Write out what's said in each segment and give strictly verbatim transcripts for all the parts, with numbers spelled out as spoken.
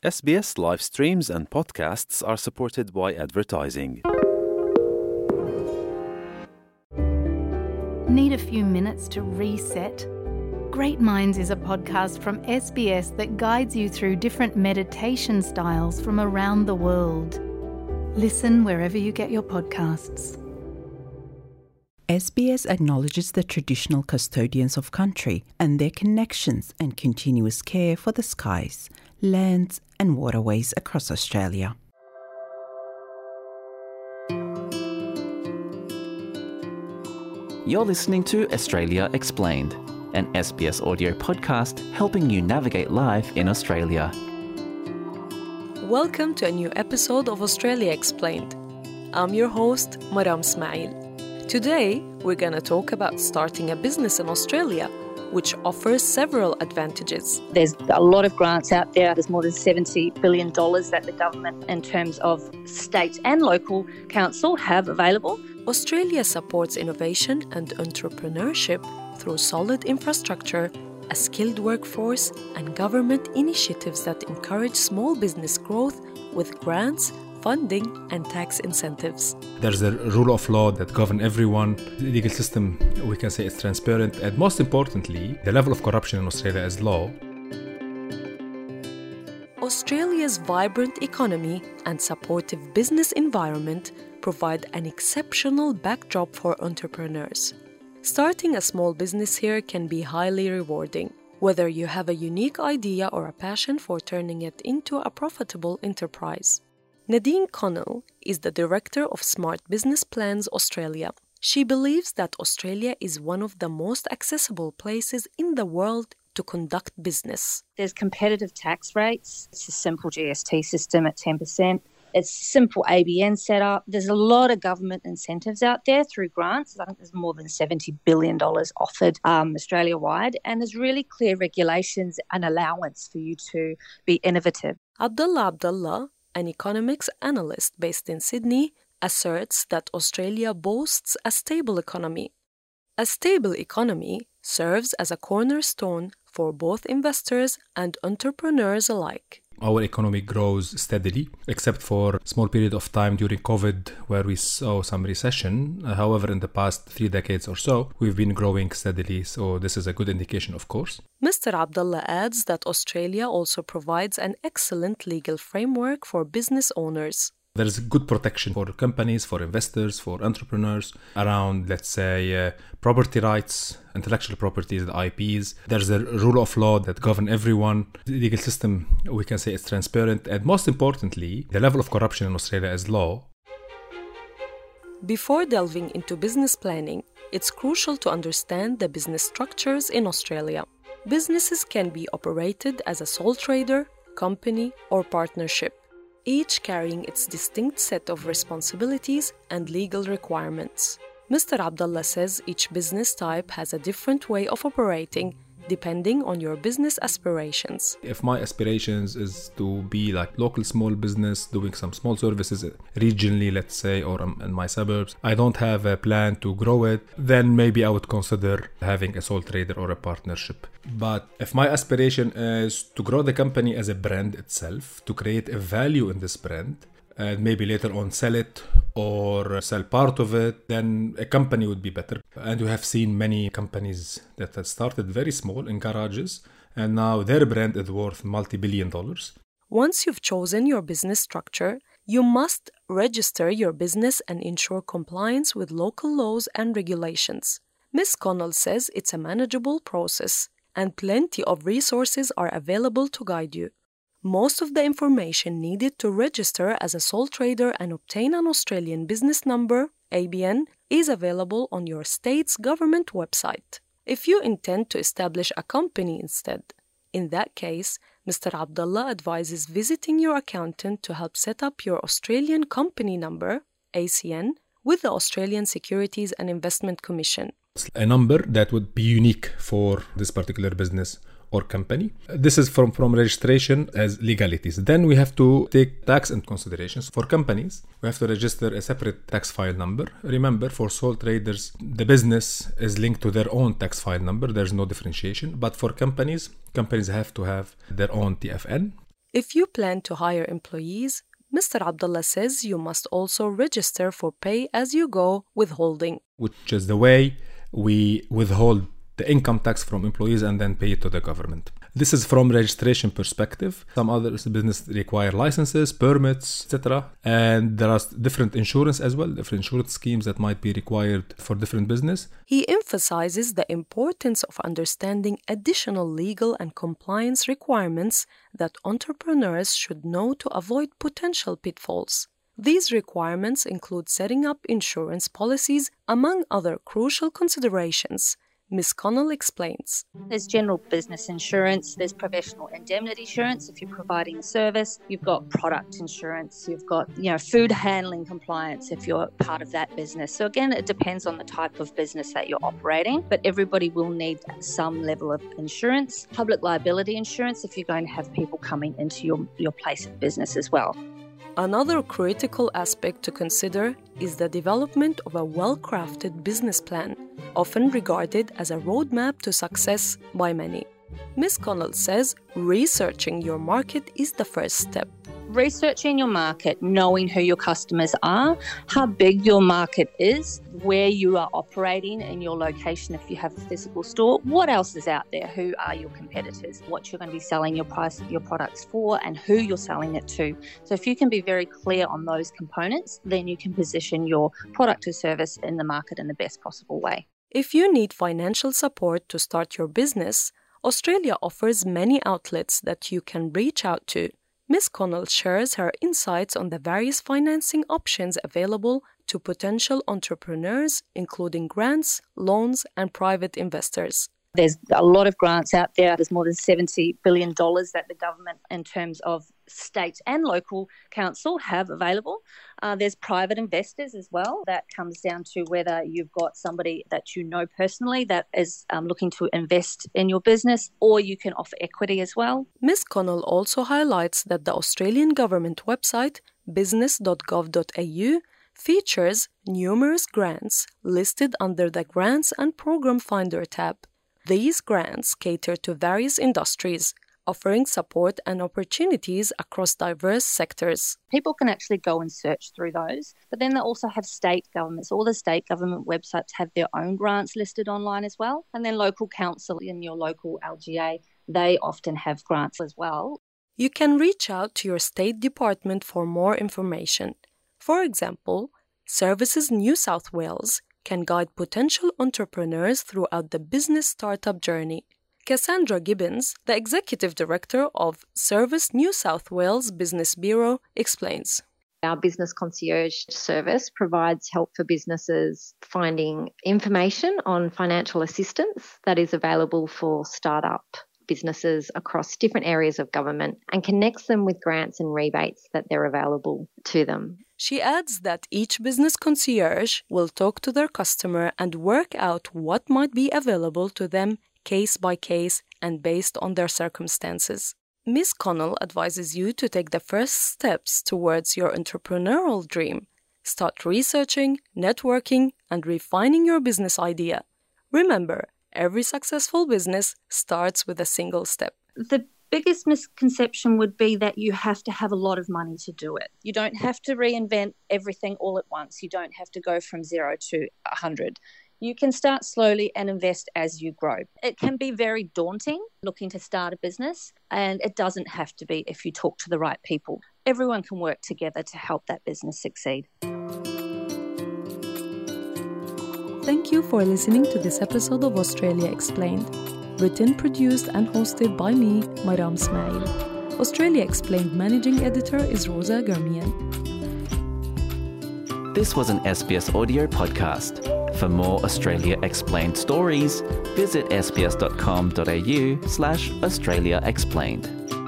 S B S live streams and podcasts are supported by advertising. Need a few minutes to reset? Great Minds is a podcast from S B S that guides you through different meditation styles from around the world. Listen wherever you get your podcasts. S B S acknowledges the traditional custodians of country and their connections and continuous care for the skies, lands and waterways across Australia. You're listening to Australia Explained, an S B S audio podcast helping you navigate life in Australia. Welcome to a new episode of Australia Explained. I'm your host, Maram Ismail. Today, we're going to talk about starting a business in Australia, which offers several advantages. There's a lot of grants out there. There's more than seventy billion dollars that the government, in terms of state and local council, have available. Australia supports innovation and entrepreneurship through solid infrastructure, a skilled workforce, and government initiatives that encourage small business growth with grants, funding, and tax incentives. There's a rule of law that governs everyone. The legal system, we can say, is transparent. And most importantly, the level of corruption in Australia is low. Australia's vibrant economy and supportive business environment provide an exceptional backdrop for entrepreneurs. Starting a small business here can be highly rewarding, whether you have a unique idea or a passion for turning it into a profitable enterprise. Nadine Connell is the director of Smart Business Plans Australia. She believes that Australia is one of the most accessible places in the world to conduct business. There's competitive tax rates. It's a simple G S T system at ten percent. It's simple A B N setup. There's a lot of government incentives out there through grants. I think there's more than seventy billion dollars offered um, Australia-wide. And there's really clear regulations and allowance for you to be innovative. Abdullah Abdullah, an economics analyst based in Sydney, asserts that Australia boasts a stable economy. A stable economy serves as a cornerstone for both investors and entrepreneurs alike. Our economy grows steadily, except for a small period of time during COVID where we saw some recession. However, in the past three decades or so, we've been growing steadily, so this is a good indication, of course. Mister Abdullah adds that Australia also provides an excellent legal framework for business owners. There is good protection for companies, for investors, for entrepreneurs around, let's say, uh, property rights, intellectual properties, the I Ps. There's a rule of law that governs everyone. The legal system, we can say, is transparent. And most importantly, the level of corruption in Australia is low. Before delving into business planning, it's crucial to understand the business structures in Australia. Businesses can be operated as a sole trader, company, or partnership, each carrying its distinct set of responsibilities and legal requirements. Mister Abdullah says each business type has a different way of operating depending on your business aspirations. If my aspirations is to be like local small business doing some small services regionally, let's say, or in my suburbs, I don't have a plan to grow it, then maybe I would consider having a sole trader or a partnership. But if my aspiration is to grow the company as a brand itself, to create a value in this brand, and maybe later on sell it or sell part of it, then a company would be better. And we have seen many companies that have started very small in garages, and now their brand is worth multi-billion dollars. Once you've chosen your business structure, you must register your business and ensure compliance with local laws and regulations. Miz Connell says it's a manageable process, and plenty of resources are available to guide you. Most of the information needed to register as a sole trader and obtain an Australian business number, A B N, is available on your state's government website. If you intend to establish a company instead, in that case, Mister Abdullah advises visiting your accountant to help set up your Australian company number, A C N, with the Australian Securities and Investment Commission. A number that would be unique for this particular business or company. This is from, from registration as legalities. Then we have to take tax into considerations. For companies, we have to register a separate tax file number. Remember, for sole traders, the business is linked to their own tax file number. There's no differentiation. But for companies, companies have to have their own T F N. If you plan to hire employees, Mister Abdullah says you must also register for pay-as-you-go withholding, which is the way we withhold the income tax from employees and then pay it to the government. This is from registration perspective. Some other businesses require licenses, permits, et cetera. And there are different insurance as well, different insurance schemes that might be required for different business. He emphasizes the importance of understanding additional legal and compliance requirements that entrepreneurs should know to avoid potential pitfalls. These requirements include setting up insurance policies, among other crucial considerations. Miz Connell explains. There's general business insurance, there's professional indemnity insurance if you're providing a service, you've got product insurance, you've got, you know, food handling compliance if you're part of that business. So again, it depends on the type of business that you're operating, but everybody will need some level of insurance. Public liability insurance if you're going to have people coming into your, your place of business as well. Another critical aspect to consider is the development of a well-crafted business plan, often regarded as a roadmap to success by many. Miz Connell says researching your market is the first step. Researching your market, knowing who your customers are, how big your market is, where you are operating in your location if you have a physical store, what else is out there, who are your competitors, what you're going to be selling your price your products for and who you're selling it to. So if you can be very clear on those components, then you can position your product or service in the market in the best possible way. If you need financial support to start your business, Australia offers many outlets that you can reach out to. Miz Connell shares her insights on the various financing options available to potential entrepreneurs, including grants, loans, and private investors. There's a lot of grants out there. There's more than seventy billion dollars that the government, in terms of state and local council, have available. Uh, there's private investors as well. That comes down to whether you've got somebody that you know personally that is um, looking to invest in your business, or you can offer equity as well. Miz Connell also highlights that the Australian government website, business dot gov dot a u, features numerous grants listed under the Grants and Program Finder tab. These grants cater to various industries, offering support and opportunities across diverse sectors. People can actually go and search through those, but then they also have state governments. All the state government websites have their own grants listed online as well. And then local council in your local L G A, they often have grants as well. You can reach out to your state department for more information. For example, Services New South Wales can guide potential entrepreneurs throughout the business startup journey. Cassandra Gibbons, the Executive Director of Service New South Wales Business Bureau, explains. Our business concierge service provides help for businesses finding information on financial assistance that is available for startup businesses across different areas of government and connects them with grants and rebates that they're available to them. She adds that each business concierge will talk to their customer and work out what might be available to them case by case and based on their circumstances. Miz Connell advises you to take the first steps towards your entrepreneurial dream. Start researching, networking, and refining your business idea. Remember, every successful business starts with a single step. The biggest misconception would be that you have to have a lot of money to do it. You don't have to reinvent everything all at once. You don't have to go from zero to one hundred. You can start slowly and invest as you grow. It can be very daunting looking to start a business, and it doesn't have to be if you talk to the right people. Everyone can work together to help that business succeed. Thank you for listening to this episode of Australia Explained. Written, produced and hosted by me, Mayram Ismail. Australia Explained managing editor is Rosa Garmian. This was an S B S audio podcast. For more Australia Explained stories, visit sbs.com.au slash Australia Explained.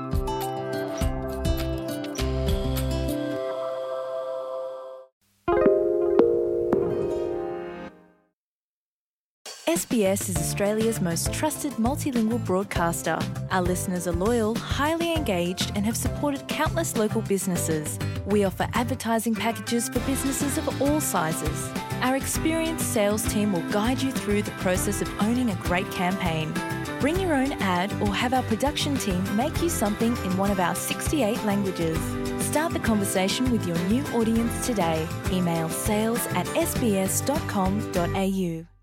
S B S is Australia's most trusted multilingual broadcaster. Our listeners are loyal, highly engaged, and have supported countless local businesses. We offer advertising packages for businesses of all sizes. Our experienced sales team will guide you through the process of owning a great campaign. Bring your own ad or have our production team make you something in one of our sixty-eight languages. Start the conversation with your new audience today. Email sales at s b s dot com dot a u.